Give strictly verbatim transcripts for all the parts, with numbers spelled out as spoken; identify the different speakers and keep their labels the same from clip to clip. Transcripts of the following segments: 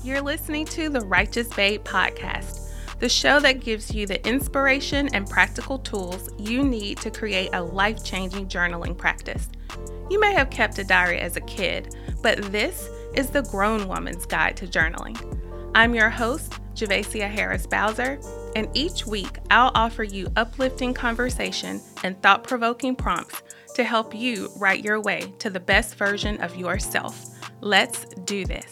Speaker 1: You're listening to the Righteous Babe podcast, the show that gives you the inspiration and practical tools you need to create a life-changing journaling practice. You may have kept a diary as a kid, but this is the grown woman's guide to journaling. I'm your host, Javacia Harris Bowser, and each week I'll offer you uplifting conversation and thought-provoking prompts to help you write your way to the best version of yourself. Let's do this.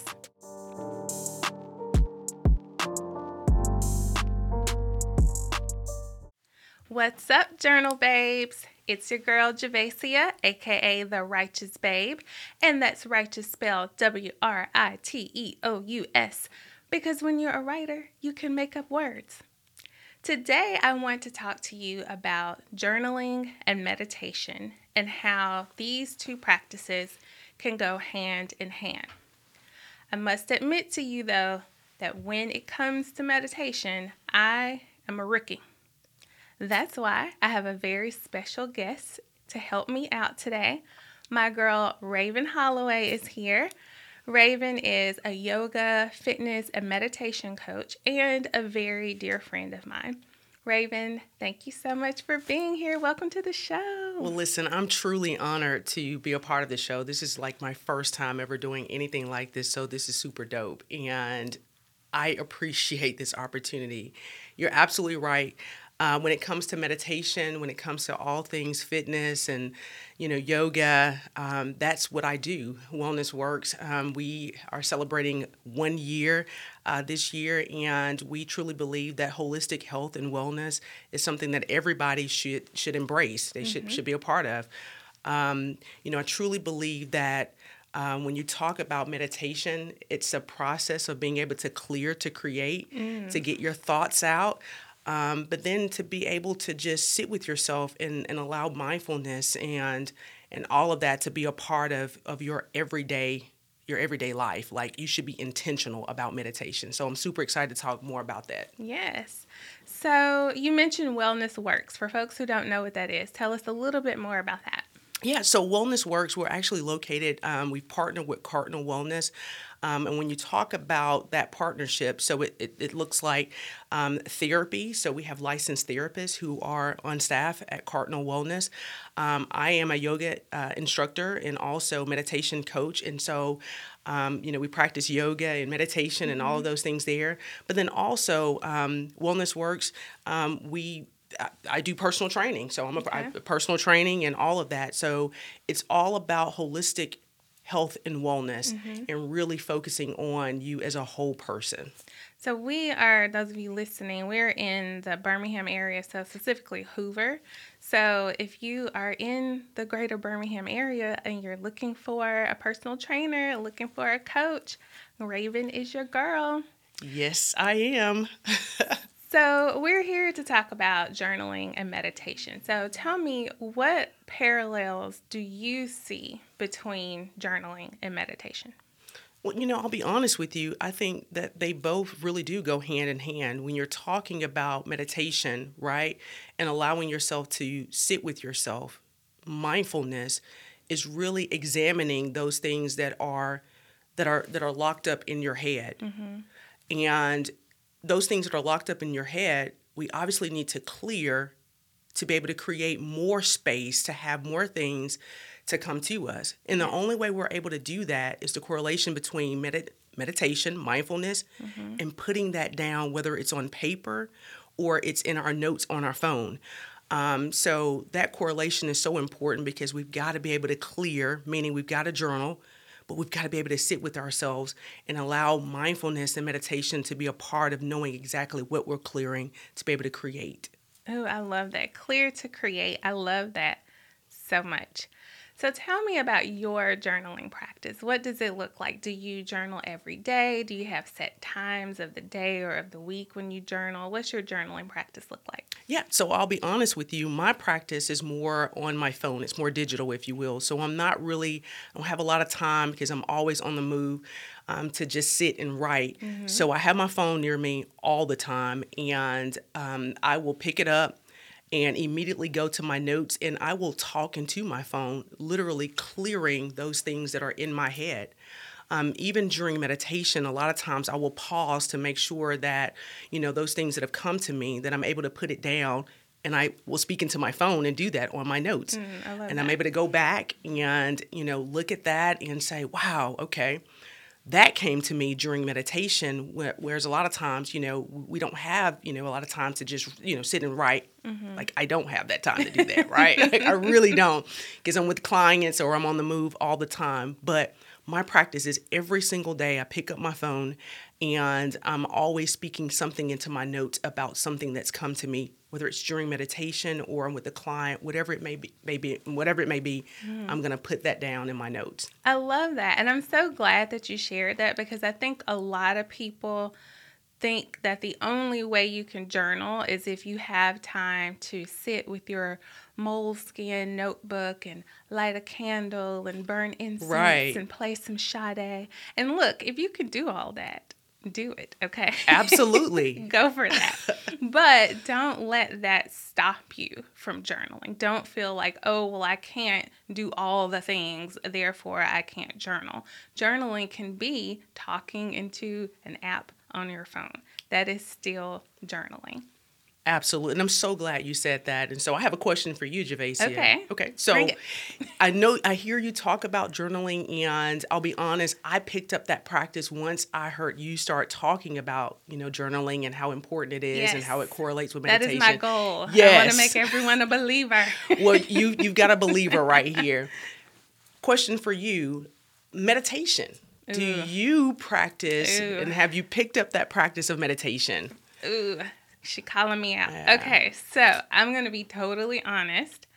Speaker 1: What's up, journal babes? It's your girl Javacia, aka the Righteous Babe, and that's righteous spelled W R I T E O U S, because when you're a writer, you can make up words. Today, I want to talk to you about journaling and meditation and how these two practices can go hand in hand. I must admit to you, though, that when it comes to meditation, I am a rookie. That's why I have a very special guest to help me out today. My girl, Raven Holloway, is here. Raven is a yoga, fitness, and meditation coach and a very dear friend of mine. Raven, thank you so much for being here. Welcome to the show.
Speaker 2: Well, listen, I'm truly honored to be a part of the show. This is like my first time ever doing anything like this, so this is super dope. And I appreciate this opportunity. You're absolutely right. Uh, when it comes to meditation, when it comes to all things fitness and, you know, yoga, um, that's what I do. Wellness Works. Um, we are celebrating one year uh, this year, and we truly believe that holistic health and wellness is something that everybody should should embrace. They mm-hmm. should should be a part of. Um, you know, I truly believe that. Um, when you talk about meditation, it's a process of being able to clear, to create, mm. to get your thoughts out. Um, but then to be able to just sit with yourself and, and allow mindfulness and and all of that to be a part of, of your everyday your everyday life. Like, you should be intentional about meditation. So I'm super excited to talk more about that.
Speaker 1: Yes. So you mentioned Wellness Works. For folks who don't know what that is, tell us a little bit more about that.
Speaker 2: Yeah, so Wellness Works, we're actually located, um, we've partnered with Cardinal Wellness. Um, and when you talk about that partnership, so it, it, it looks like um, therapy. So we have licensed therapists who are on staff at Cardinal Wellness. Um, I am a yoga uh, instructor and also meditation coach. And so, um, you know, we practice yoga and meditation mm-hmm. and all of those things there. But then also um, Wellness Works, um, we I do personal training. So I'm a, okay. I, personal training and all of that. So it's all about holistic health and wellness mm-hmm. and really focusing on you as a whole person.
Speaker 1: So we are, those of you listening, we're in the Birmingham area, so specifically Hoover. So if you are in the greater Birmingham area and you're looking for a personal trainer, looking for a coach, Raven is your girl.
Speaker 2: Yes, I am.
Speaker 1: So we're here to talk about journaling and meditation. So tell me, what parallels do you see between journaling and meditation?
Speaker 2: Well, you know, I'll be honest with you. I think that they both really do go hand in hand. When you're talking about meditation, right, and allowing yourself to sit with yourself, mindfulness is really examining those things that are that are that are locked up in your head. Mm-hmm. And those things that are locked up in your head, we obviously need to clear to be able to create more space, to have more things to come to us. And the only way we're able to do that is the correlation between med- meditation, mindfulness, mm-hmm. and putting that down, whether it's on paper or it's in our notes on our phone. Um, so that correlation is so important because we've got to be able to clear, meaning we've got to journal, but we've got to be able to sit with ourselves and allow mindfulness and meditation to be a part of knowing exactly what we're clearing to be able to create.
Speaker 1: Oh, I love that. Clear to create. I love that so much. So tell me about your journaling practice. What does it look like? Do you journal every day? Do you have set times of the day or of the week when you journal? What's your journaling practice look like?
Speaker 2: Yeah, so I'll be honest with you. My practice is more on my phone. It's more digital, if you will. So I'm not really, I don't have a lot of time because I'm always on the move um, to just sit and write. Mm-hmm. So I have my phone near me all the time, and um, I will pick it up and immediately go to my notes, and I will talk into my phone, literally clearing those things that are in my head. Um, even during meditation, a lot of times I will pause to make sure that, you know, those things that have come to me, that I'm able to put it down, and I will speak into my phone and do that on my notes.
Speaker 1: Mm, I love
Speaker 2: and
Speaker 1: that.
Speaker 2: I'm able to go back and, you know, look at that and say, wow, okay, that came to me during meditation, whereas a lot of times, you know, we don't have, you know, a lot of time to just, you know, sit and write. Mm-hmm. Like, I don't have that time to do that, right? Like, I really don't, because I'm with clients or I'm on the move all the time. But my practice is every single day I pick up my phone and I'm always speaking something into my notes about something that's come to me, whether it's during meditation or I'm with a client, whatever it may be, maybe whatever it may be, mm. I'm going to put that down in my notes.
Speaker 1: I love that. And I'm so glad that you shared that, because I think a lot of people think that the only way you can journal is if you have time to sit with your moleskin notebook and light a candle and burn incense
Speaker 2: right.
Speaker 1: and play some Sade. And look, if you can do all that, do it, okay?
Speaker 2: Absolutely.
Speaker 1: Go for that. But don't let that stop you from journaling. Don't feel like, oh, well, I can't do all the things, therefore I can't journal. Journaling can be talking into an app on your phone. That is still journaling.
Speaker 2: Absolutely. And I'm so glad you said that. And so I have a question for you, Javacia.
Speaker 1: Okay.
Speaker 2: Okay. So I know, I hear you talk about journaling, and I'll be honest, I picked up that practice once I heard you start talking about, you know, journaling and how important it is, yes. and how it correlates with meditation.
Speaker 1: That is my goal.
Speaker 2: Yes.
Speaker 1: I want to make everyone a believer.
Speaker 2: Well, you, you've got a believer right here. Question for you, meditation. Ooh. Do you practice Ooh. and have you picked up that practice of meditation?
Speaker 1: Ooh. She calling me out. Yeah. Okay, so I'm going to be totally honest.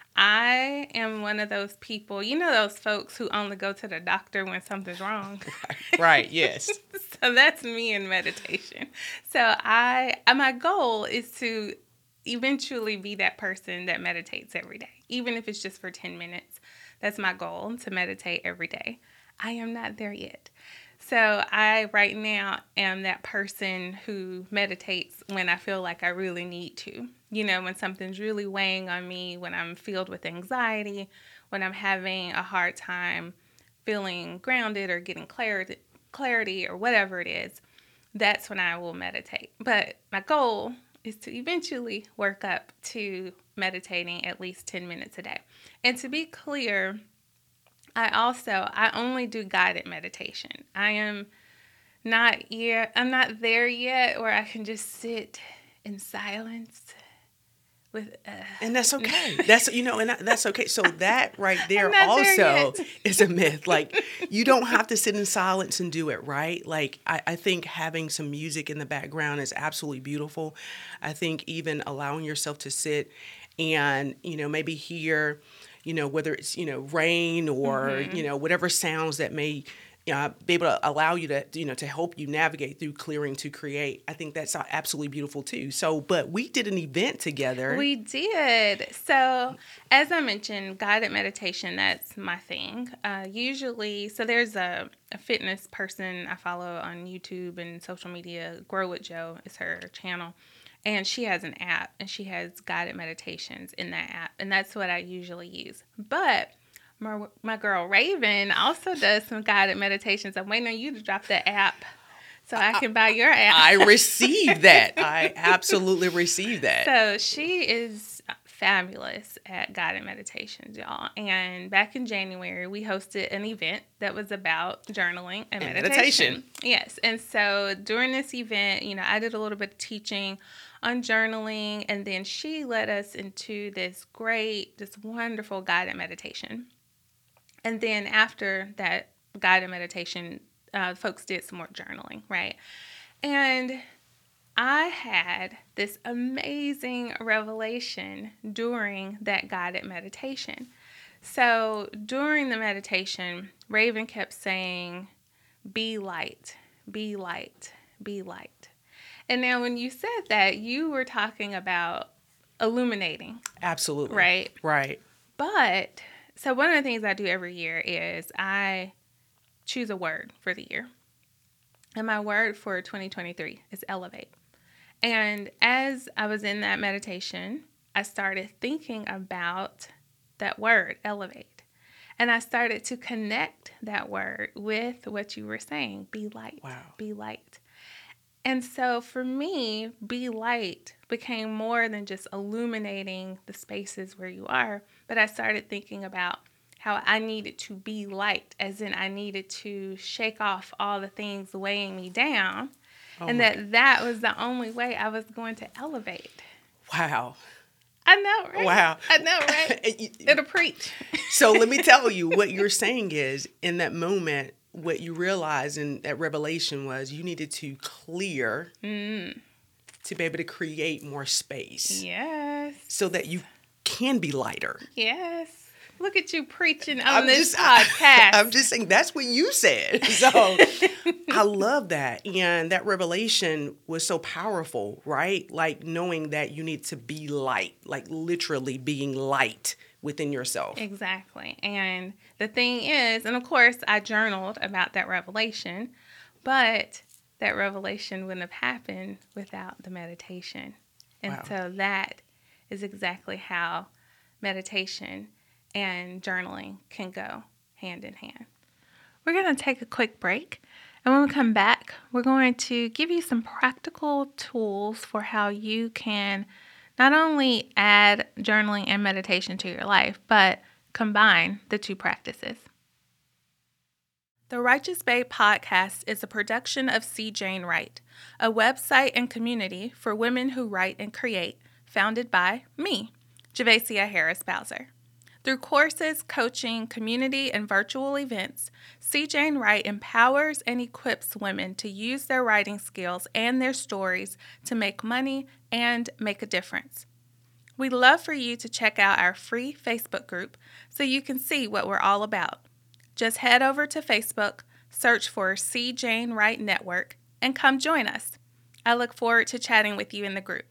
Speaker 1: I am one of those people, you know those folks who only go to the doctor when something's wrong?
Speaker 2: Right, right, yes.
Speaker 1: So that's me in meditation. So I, my goal is to eventually be that person that meditates every day, even if it's just for ten minutes. That's my goal, to meditate every day. I am not there yet. So I, right now, am that person who meditates when I feel like I really need to. You know, when something's really weighing on me, when I'm filled with anxiety, when I'm having a hard time feeling grounded or getting clarity, clarity or whatever it is, that's when I will meditate. But my goal is to eventually work up to meditating at least ten minutes a day. And to be clear, I also, I only do guided meditation. I am not yet, I'm not there yet where I can just sit in silence with, uh,
Speaker 2: and that's okay. That's, you know, and that's okay. So that right there also there is a myth. Like, you don't have to sit in silence and do it, right? Like, I, I think having some music in the background is absolutely beautiful. I think even allowing yourself to sit and, you know, maybe hear, you know, whether it's, you know, rain or, mm-hmm. you know, whatever sounds that may uh, be able to allow you to, you know, to help you navigate through clearing to create. I think that's absolutely beautiful too. So, but we did an event together.
Speaker 1: We did. So, as I mentioned, guided meditation, that's my thing. Uh, usually, so there's a, a fitness person I follow on YouTube and social media, Grow with Jo is her channel. And she has an app, and she has guided meditations in that app. And that's what I usually use. But my, my girl Raven also does some guided meditations. I'm waiting on you to drop that app so I can buy your app.
Speaker 2: I received that. I absolutely received that.
Speaker 1: So she is fabulous at guided meditations, y'all. And back in January, we hosted an event that was about journaling and, and meditation. meditation. Yes. And so during this event, you know, I did a little bit of teaching on journaling, and then she led us into this great, this wonderful guided meditation. And then after that guided meditation, uh, folks did some more journaling, right? And I had this amazing revelation during that guided meditation. So during the meditation, Raven kept saying, be light, be light, be light. And now when you said that, you were talking about illuminating.
Speaker 2: Absolutely.
Speaker 1: Right?
Speaker 2: Right.
Speaker 1: But, so one of the things I do every year is I choose a word for the year. And my word for twenty twenty-three is elevate. And as I was in that meditation, I started thinking about that word, elevate. And I started to connect that word with what you were saying, be light,
Speaker 2: Wow.
Speaker 1: be light. And so for me, be light became more than just illuminating the spaces where you are, but I started thinking about how I needed to be light, as in I needed to shake off all the things weighing me down,
Speaker 2: Oh
Speaker 1: and
Speaker 2: my
Speaker 1: that that was the only way I was going to elevate.
Speaker 2: Wow.
Speaker 1: I know, right?
Speaker 2: Wow.
Speaker 1: I know, right? It'll preach.
Speaker 2: So let me tell you, what you're saying is, in that moment, what you realized in that revelation was you needed to clear
Speaker 1: Mm.
Speaker 2: to be able to create more space
Speaker 1: Yes.
Speaker 2: so that you can be lighter.
Speaker 1: Yes. Look at you preaching on
Speaker 2: I'm
Speaker 1: this
Speaker 2: just,
Speaker 1: podcast.
Speaker 2: I, I'm just saying that's what you said. So I love that. And that revelation was so powerful, right? Like knowing that you need to be light, like literally being light within yourself.
Speaker 1: Exactly. And the thing is, and of course I journaled about that revelation, but that revelation wouldn't have happened without the meditation. And
Speaker 2: Wow.
Speaker 1: so that is exactly how meditation and journaling can go hand in hand. We're going to take a quick break. And when we come back, we're going to give you some practical tools for how you can not only add journaling and meditation to your life, but combine the two practices. The Righteous Babe podcast is a production of C. Jane Wright, a website and community for women who write and create, founded by me, Javacia Harris Bowser. Through courses, coaching, community, and virtual events, C. Jane Wright empowers and equips women to use their writing skills and their stories to make money and make a difference. We'd love for you to check out our free Facebook group so you can see what we're all about. Just head over to Facebook, search for C. Jane Wright Network, and come join us. I look forward to chatting with you in the group.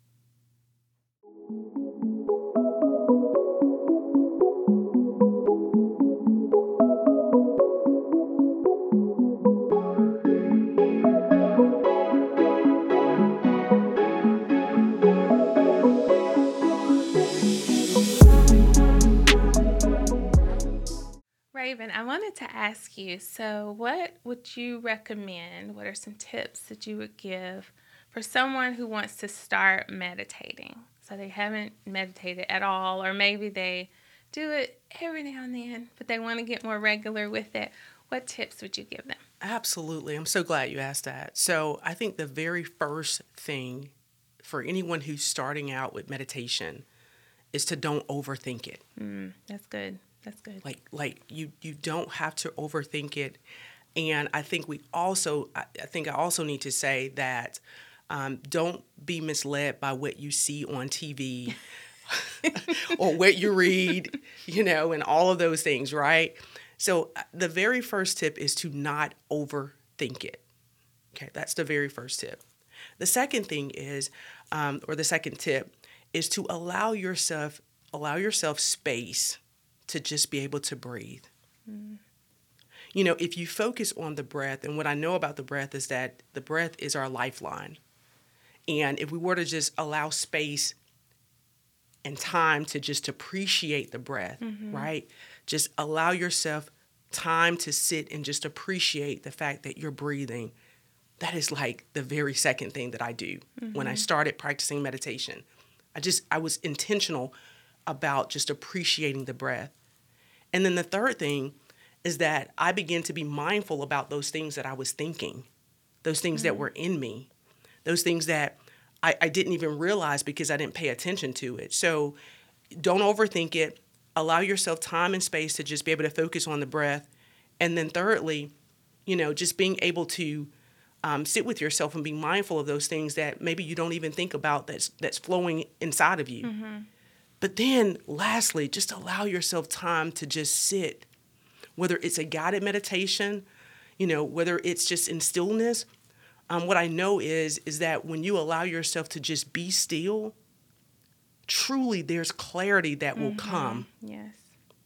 Speaker 1: Raven, I wanted to ask you, so what would you recommend? What are some tips that you would give for someone who wants to start meditating? So they haven't meditated at all, or maybe they do it every now and then, but they want to get more regular with it. What tips would you give them?
Speaker 2: Absolutely. I'm so glad you asked that. So I think the very first thing for anyone who's starting out with meditation is to don't overthink it.
Speaker 1: Mm, that's good. That's good.
Speaker 2: Like, like you, you don't have to overthink it. And I think we also, I, I think I also need to say that um, don't be misled by what you see on T V or what you read, you know, and all of those things, right? So the very first tip is to not overthink it. Okay, that's the very first tip. The second thing is, um, or the second tip is to allow yourself, allow yourself space to just be able to breathe. Mm. You know, if you focus on the breath, and what I know about the breath is that the breath is our lifeline. And if we were to just allow space and time to just appreciate the breath, mm-hmm. right? Just allow yourself time to sit and just appreciate the fact that you're breathing. That is like the very second thing that I do mm-hmm. when I started practicing meditation. I just, I was intentional about just appreciating the breath. And then the third thing is that I began to be mindful about those things that I was thinking, those things mm-hmm. that were in me, those things that I, I didn't even realize because I didn't pay attention to it. So don't overthink it. Allow yourself time and space to just be able to focus on the breath. And then thirdly, you know, just being able to um, sit with yourself and be mindful of those things that maybe you don't even think about that's that's flowing inside of you. Mm-hmm. But then lastly, just allow yourself time to just sit, whether it's a guided meditation, you know, whether it's just in stillness. Um, what I know is, is that when you allow yourself to just be still, truly there's clarity that will mm-hmm. come.
Speaker 1: Yes.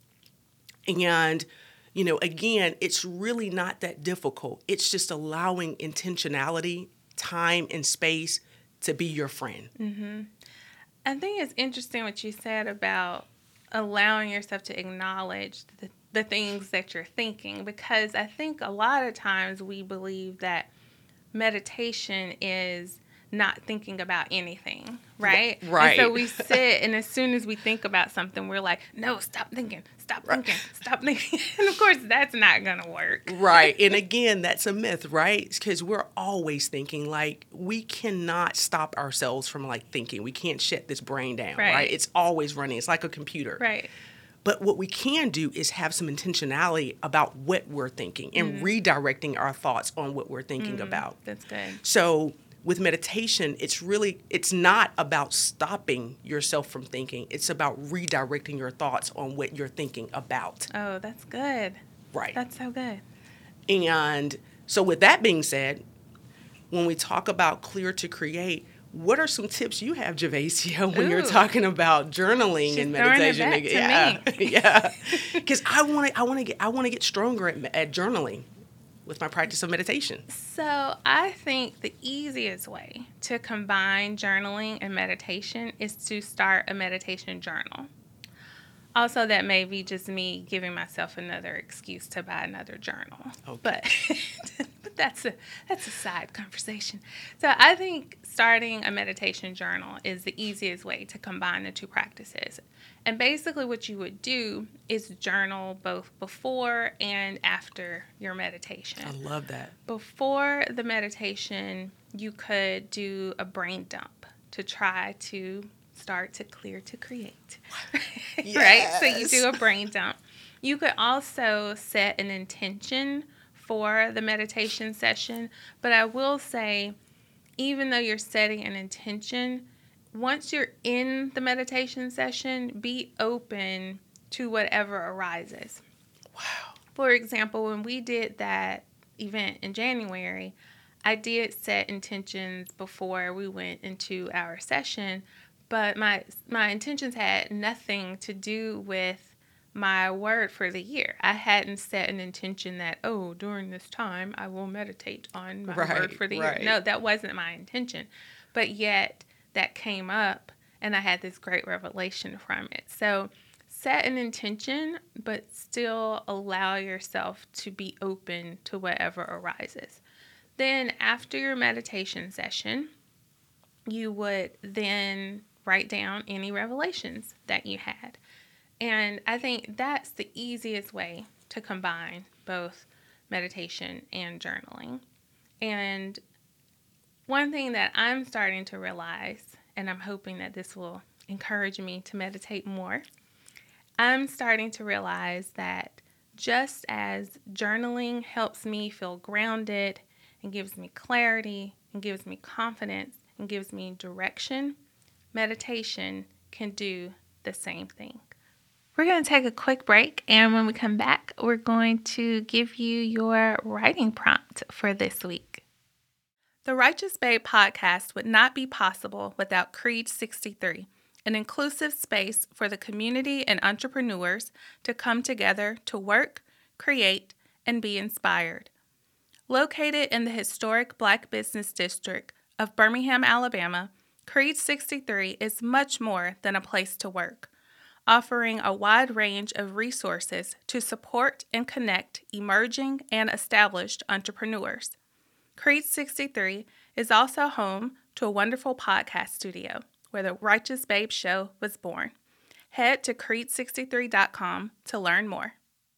Speaker 2: And, you know, again, it's really not that difficult. It's just allowing intentionality, time, and space to be your friend.
Speaker 1: Mm-hmm. I think it's interesting what you said about allowing yourself to acknowledge the, the things that you're thinking, because I think a lot of times we believe that meditation is not thinking about anything, right?
Speaker 2: Right.
Speaker 1: And so we sit, and as soon as we think about something, we're like, no, stop thinking, stop
Speaker 2: Right.
Speaker 1: thinking, stop thinking. And of course, that's not going to work.
Speaker 2: Right. And again, that's a myth, right? Because we're always thinking, like, we cannot stop ourselves from, like, thinking. We can't shut this brain down, right?
Speaker 1: Right.
Speaker 2: It's always running. It's like a computer.
Speaker 1: Right.
Speaker 2: But what we can do is have some intentionality about what we're thinking and redirecting our thoughts on what we're thinking about.
Speaker 1: That's good.
Speaker 2: So with meditation, it's really, it's not about stopping yourself from thinking. It's about redirecting your thoughts on what you're thinking about.
Speaker 1: Oh, that's good.
Speaker 2: Right.
Speaker 1: That's so good.
Speaker 2: And so with that being said, when we talk about clear to create, what are some tips you have, Javacia, when
Speaker 1: Ooh.
Speaker 2: you're talking about journaling
Speaker 1: She's
Speaker 2: and
Speaker 1: throwing it
Speaker 2: meditation?
Speaker 1: back to
Speaker 2: yeah,
Speaker 1: me.
Speaker 2: yeah. Because I want to, I want to get, I want to get stronger at, at journaling with my practice of meditation.
Speaker 1: So I think the easiest way to combine journaling and meditation is to start a meditation journal. Also, that may be just me giving myself another excuse to buy another journal.
Speaker 2: Okay.
Speaker 1: But, but that's a that's a side conversation. So I think starting a meditation journal is the easiest way to combine the two practices. And basically what you would do is journal both before and after your meditation.
Speaker 2: I love that.
Speaker 1: Before the meditation, you could do a brain dump to try to start to clear to create.
Speaker 2: Yes.
Speaker 1: Right? So you do a brain dump. You could also set an intention for the meditation session. But I will say, even though you're setting an intention, once you're in the meditation session, be open to whatever arises.
Speaker 2: Wow.
Speaker 1: For example, when we did that event in January, I did set intentions before we went into our session, but my my intentions had nothing to do with my word for the year. I hadn't set an intention that, oh, during this time, I will meditate on my
Speaker 2: Right,
Speaker 1: word for the
Speaker 2: right.
Speaker 1: year. No, that wasn't my intention. But yet, that came up, and I had this great revelation from it. So set an intention, but still allow yourself to be open to whatever arises. Then after your meditation session, you would then write down any revelations that you had. And I think that's the easiest way to combine both meditation and journaling. And one thing that I'm starting to realize, and I'm hoping that this will encourage me to meditate more, I'm starting to realize that just as journaling helps me feel grounded and gives me clarity and gives me confidence and gives me direction, meditation can do the same thing. We're going to take a quick break, and when we come back, we're going to give you your writing prompt for this week. The Righteous Babe podcast would not be possible without Creed sixty-three, an inclusive space for the community and entrepreneurs to come together to work, create, and be inspired. Located in the historic Black Business District of Birmingham, Alabama, Creed sixty-three is much more than a place to work, offering a wide range of resources to support and connect emerging and established entrepreneurs. Creed sixty-three is also home to a wonderful podcast studio where the Righteous Babe Show was born. Head to creed sixty-three dot com to learn more.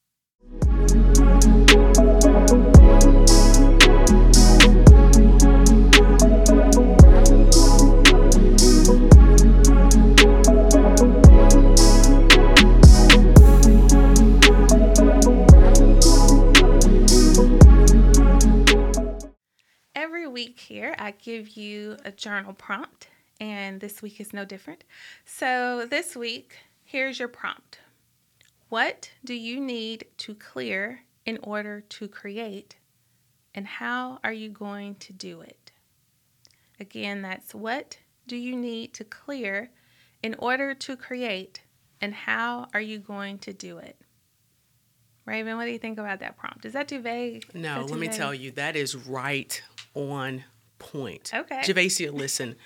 Speaker 1: Every week here, I give you a journal prompt, and this week is no different. So this week, here's your prompt. What do you need to clear in order to create, and how are you going to do it? Again, that's what do you need to clear in order to create, and how are you going to do it? Raven, what do you think about that prompt? Is that too vague?
Speaker 2: No, let me tell you, that is right on point.
Speaker 1: Okay.
Speaker 2: Javacia, listen,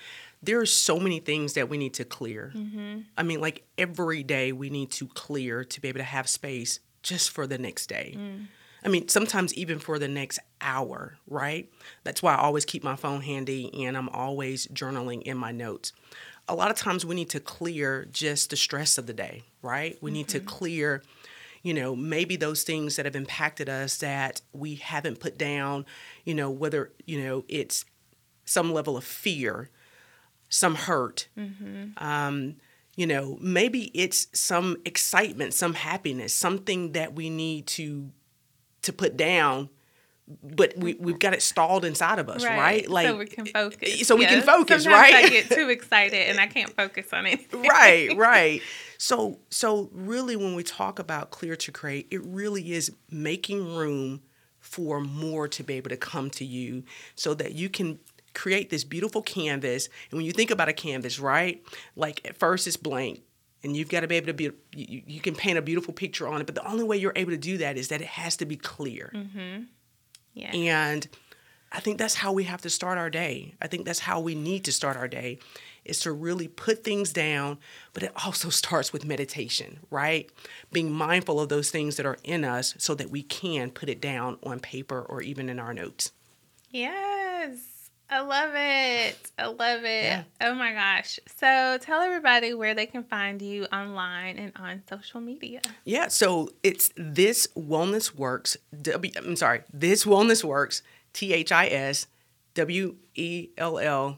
Speaker 2: there are so many things that we need to clear. Mm-hmm. I mean, like every day we need to clear to be able to have space just for the next day. Mm. I mean, sometimes even for the next hour, right? That's why I always keep my phone handy and I'm always journaling in my notes. A lot of times we need to clear just the stress of the day, right? We mm-hmm. need to clear, you know, maybe those things that have impacted us that we haven't put down, you know, whether, you know, it's some level of fear, some hurt, mm-hmm. um, you know, maybe it's some excitement, some happiness, something that we need to to put down, but we, we've got it stalled inside of us, right? right?
Speaker 1: Like, so we can focus.
Speaker 2: So we yeah. can focus,
Speaker 1: Sometimes
Speaker 2: right?
Speaker 1: I get too excited and I can't focus on it.
Speaker 2: Right, right. So, so really when we talk about Clear to Create, it really is making room for more to be able to come to you so that you can create this beautiful canvas. And when you think about a canvas, right, like at first it's blank and you've got to be able to be, you, you can paint a beautiful picture on it. But the only way you're able to do that is that it has to be clear.
Speaker 1: Mm-hmm. Yeah.
Speaker 2: And I think that's how we have to start our day. I think that's how we need to start our day is to really put things down. But it also starts with meditation, right? Being mindful of those things that are in us so that we can put it down on paper or even in our notes.
Speaker 1: Yes. I love it. I love it.
Speaker 2: Yeah.
Speaker 1: Oh my gosh. So tell everybody where they can find you online and on social media.
Speaker 2: Yeah. So it's This Wellness Works. W, I'm sorry. This Wellness Works. T H I S W E L L.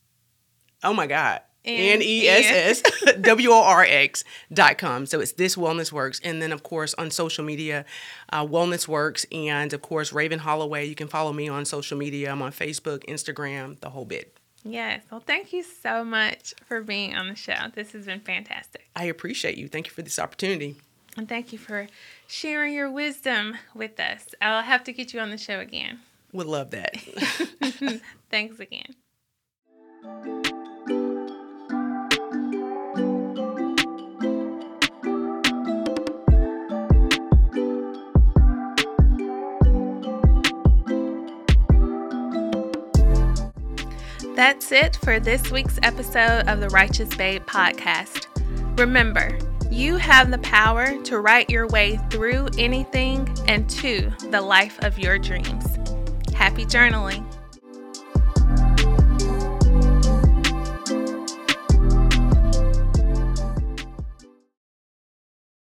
Speaker 2: Oh my God. N E S S W O R X dot com. So it's This Wellness Works. And then, of course, on social media, uh, Wellness Works. And, of course, Raven Holloway. You can follow me on social media. I'm on Facebook, Instagram, the whole bit.
Speaker 1: Yes. Well, thank you so much for being on the show. This has been fantastic.
Speaker 2: I appreciate you. Thank you for this opportunity.
Speaker 1: And thank you for sharing your wisdom with us. I'll have to get you on the show again.
Speaker 2: Would love that.
Speaker 1: Thanks again. That's it for this week's episode of the Righteous Babe podcast. Remember, you have the power to write your way through anything and to the life of your dreams. Happy journaling.